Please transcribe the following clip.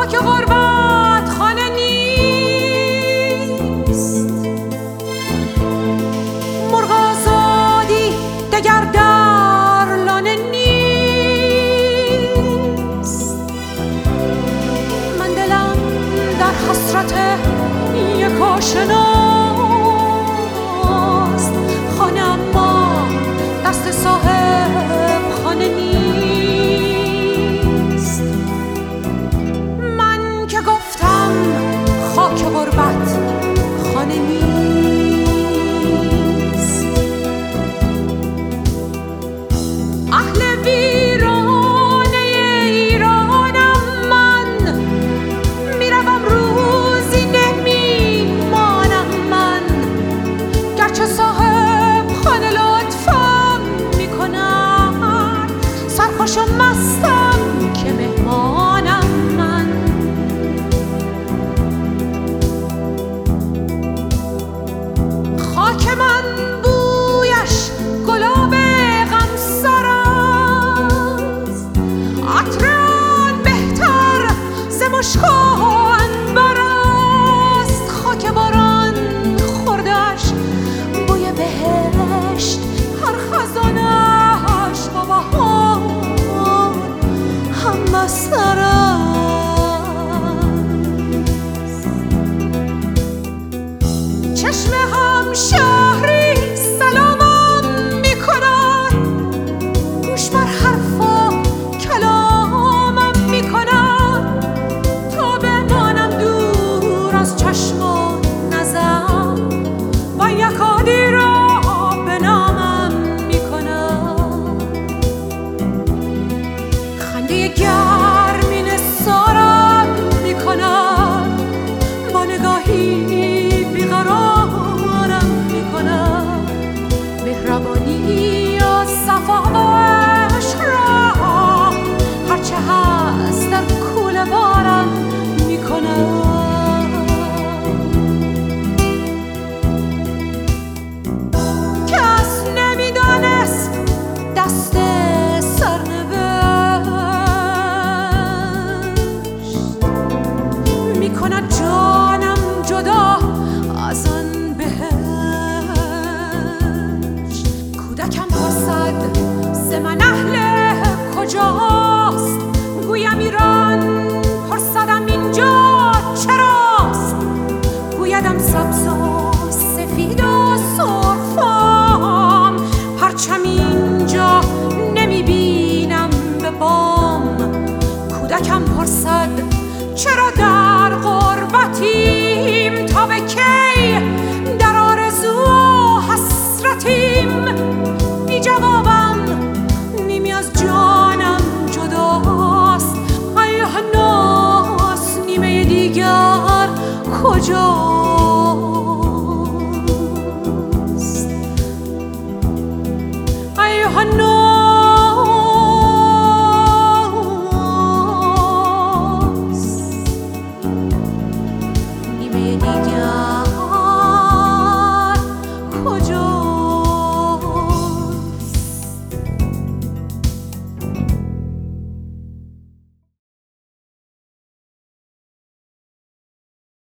خاک غربت خانه نیست، مرغ آزادی دگر در لانه نیست. من دلم در حسرت یک آشناست، خانه اما دست صاحب خانه نیست. من که گفتم خاک غربت خانه نیست. اهل ویرانه ایرانم من، میروم روزی نمیمانم من، گرچه صاحب خانه لطفم میکنن، سرخوش و مستم که مهمانم من. خاک من بویش گلاب غمسار است، عطر آن بهتر ز مشک و عنبر است. خاک باران خوردش بوی بهشت، هر خزانش با بهار هم بستر است. چشم هم شهری سلامم میکنن، گوش بر حرف و کلامم میکنن، تا بمانم دور از چشم و نظر و یکادی را به نامم میکنن. خنده گرمی نثارم میکنن، با نگاهی بیقرارم میکنن، مهربانی و صفا و عشق را هرچه هست در کوله بارم میکنن. کس نمیدانست دست سرنوشت، میکند جانم جدا از آن بهشت. کودکم پرسد ز من اهل کجاست، گویم ایران، پرسدم اینجا چراست، گویدم سبز و سفید و سرخفام، پرچم اینجا نمیبینم به بام. کودکم پرسد چرا در غربتیم، تا به کی در آرزو و حسرتیم. بی جوابم نیمی از جانم جداست، ای هنوز نیمه دیگر کجاست.